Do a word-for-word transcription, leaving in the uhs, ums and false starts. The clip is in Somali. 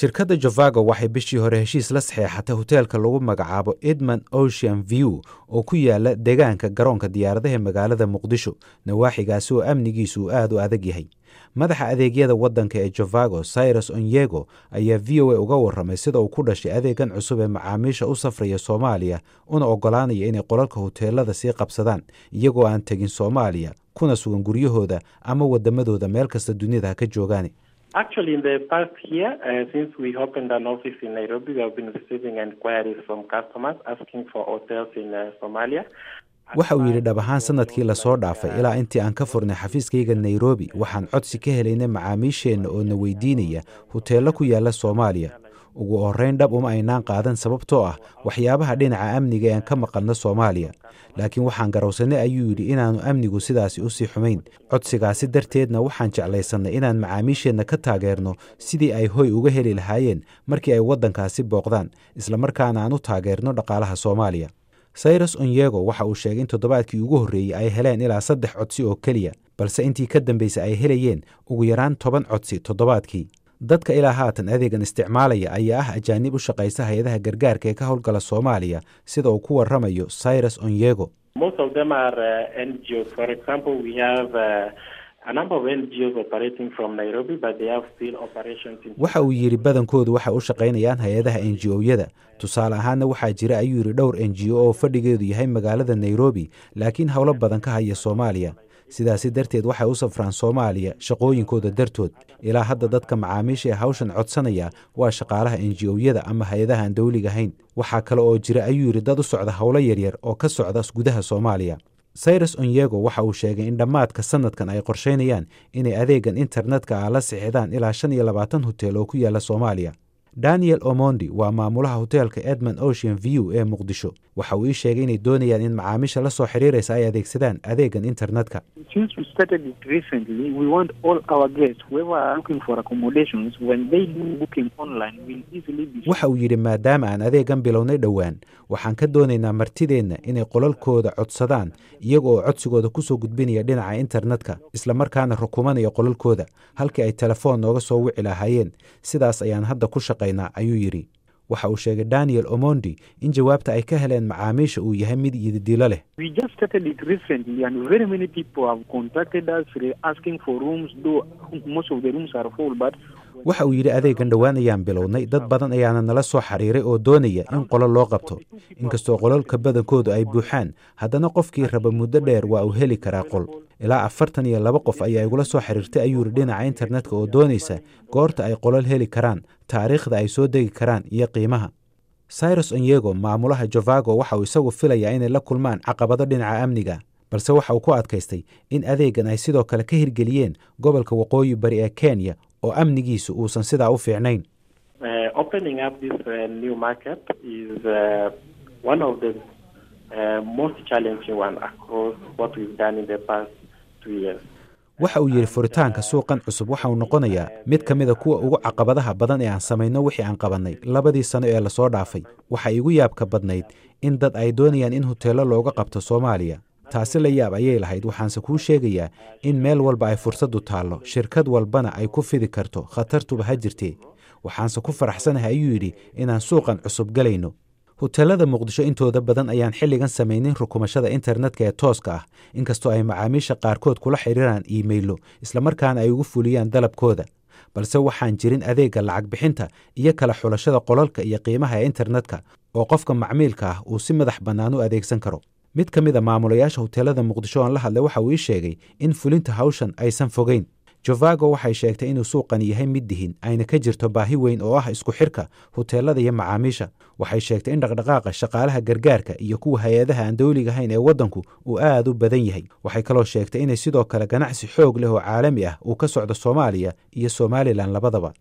shirkadda Javago waxay bishii hore heshiis la saxeexatay hoteelka lagu magacaabo Edmund Ocean View oo ku yaala deegaanka garoonka diyaaradaha magaalada Muqdisho nawaaxigaasi oo amnigiisu aad u adag yahay. madaxa adeegyada waddanka ee Javago Cyrus Onyego ayaa V O A uga warramay sida uu ku dhashay adeegan cusub ee macaamiisha u safraya Soomaaliya una ogolaanaya inay qolalka hoteelada sii qabsadaan iyagoo aan tegin Soomaaliya kuna sugan guryahooda ama wadamadooda meel kasta dunida ka joogaan. Actually, in the past year, uh, since we opened an office in Nairobi, we have been receiving inquiries from customers asking for hotels in uh, Somalia. waxa uu yidhi dhab ahaan sanadkii la soo dhaafay ilaa intii aan ka furnay xafiiskayga Nairobi waxaan codsi ka helaynay macaamiisheenna oo na weydiinaya hoteello ku yaala Soomaaliya. ugu horreyn dhab uma aynaan qaadan sababtoo ah waxyaabaha dhinaca amniga ee aan ka maqalno Soomaaliya. laakiin waxaan garowsanay ayuu yidhi inaanu amnigu sidaasi u sii xumayn. codsigaasi darteedna waxaan jeclaysanay inaan macaamiisheenna ka taageerno sidii ay hoy uga heli lahaayeen markii ay waddankaasi booqdaan isla markaana aan u taageerno dhaqaalaha Soomaaliya. Cyrus Onyego waxa uu sheegay in toddobaadkii ugu horreeyay ay heleen ilaa saddex codsi oo keliya balse intii ka dambeysay ay helayeen ugu yaraan toban codsi toddobaadkii. dadka ilaa haatan adeegan isticmaalaya ayaa ah ajaanib u shaqaysa hay'adaha gargaarka ee ka howlgala Soomaaliya sida uu ku warramayo Cyrus Onyego. Most of them are uh, N G Os. For example, we have uh, a number of N G Os operating from Nairobi, but they have still operations in... waxa uu yidhi badankoodu waxay u shaqaynayaan hay'adaha N G O-yada. tusaale ahaanna waxaa jira ayuu yidhi dhowr N G O oo fadhigeedu yahay magaalada Nairobi laakiin howlo badan ka haya Soomaaliya. sidaasi darteed waxay u safraan Soomaaliya shaqooyinkooda dartood. ilaa hadda dadka macaamiisha ee hawshan codsanaya waa shaqaalaha N G O-yada ama hay'adaha aan dawliga ahayn. waxaa kale oo jira ayuu yidhi dad u socda howlo yaryar oo ka socda gudaha Soomaaliya. Cyrus Onyego waxa uu sheegay in dhammaadka sanadkan ay qorsheynayaan inay adeegan internetka ah la sixidaan ilaa shan iyo labaatan hotel oo ku yaala Soomaaliya. Daniel Omondi waa maamulaha hoteelka Edmund Ocean View ee Muqdisho. waxa uu ii sheegay inay doonayaan in macaamiisha la soo xiriiraysa ay adeegsadaan adeegan internetka. Since we started it recently, we want all our guests whoever are looking for accommodations when they do booking online will easily be... waxa uu yidhi maadaama aan adeegan bilownay dhowaan waxaan ka doonaynaa martideenna inay qolalkooda codsadaan iyaga oo codsigooda ku soo gudbinaya dhinaca internetka isla markaana rukumanaya qolalkooda halkii ay telefoon nooga soo wici lahaayeen. sidaas ayaan hadda ku shaqaynaa ayuu yidhi. waxa uu sheegay Daniel Omondi in jawaabta ay ka heleen macaamiisha uu yahay mid yididiilo leh. We just started it recently and very many people have contacted us asking for rooms, though most of the rooms are full, but... waxa uu yidhi adeegan dhowaan ayaan bilownay dad badan ayaana nala soo xiriiray oo doonaya in qolal loo qabto. inkastoo qolalka badankoodu ay buuxaan haddana qofkii raba muddo dheer waa uu heli karaa qol. ilaa afartan iyo laba qof ayaa igula soo xiriirtay ayuu yidhi dhinaca internetka oo doonaysa goorta ay qolal heli karaan, taariikhda ay soo degi karaan iyo qiimaha. Cyrus Onyego maamulaha Javago waxa uu isagu filayaa inay la kulmaan caqabado dhinaca amniga balse waxa uu ku adkaystay in adeegan ay sidoo kale ka hirgeliyeen gobolka waqooyi bari ee Kenya oo amnigiisu uusan sidaa u fiicnayn. Uh, opening up this uh, new market is uh, one of the uh, most challenging one across what we've done in the past two years. waxa uu yidhi furitaanka suuqan cusub waxa uu noqonayaa mid ka mida kuwa ugu caqabadaha badan ee aan samayno wixii aan qabannay labadii sano ee lasoo dhaafay. waxa igu yaabka badnayd in dad ay doonayaan in hoteello looga qabto Soomaaliya. taasi la yaab ayay lahayd. waxaanse kuu sheegayaa in meel walba ay fursadu taallo shirkad walbana ay ku fidi karto khatartuba ha jirtee. waxaanse ku faraxsanahay ayuu yidhi inaan suuqan cusub galayno. hoteelada Muqdisho intooda badan ayaan xilligan samaynin rukumashada internetka ee tooska ah inkastoo ay macaamiisha qaarkood kula xiriiraan iimaylo isla markaana ay ugu fuliyaan dalabkooda. balse waxaan jirin adeegga lacag bixinta iyo kala xulashada qolalka iyo qiimaha ee internetka oo qofka macmiilka ah uu si madax bannaan u adeegsan karo. mid ka mid a maamulayaasha hoteelada Muqdisho aan la hadlay waxa uu ii sheegay in fulinta hawshan aysan fogeyn. Javago waxay sheegtay inuu suuqan yahay mid dihin ayna ka jirto baahi weyn oo ah isku xirka hoteelada iyo macaamiisha. waxay sheegtay in dhaqdhaqaaqa shaqaalaha gargaarka iyo kuwa hay'adaha aan dawliga ahayn ee waddanku uu aad u badan yahay. waxay kaloo sheegtay inay sidoo kale ganacsi xoog leh oo caalami ah uu ka socdo Soomaaliya iyo Somaliland labadaba.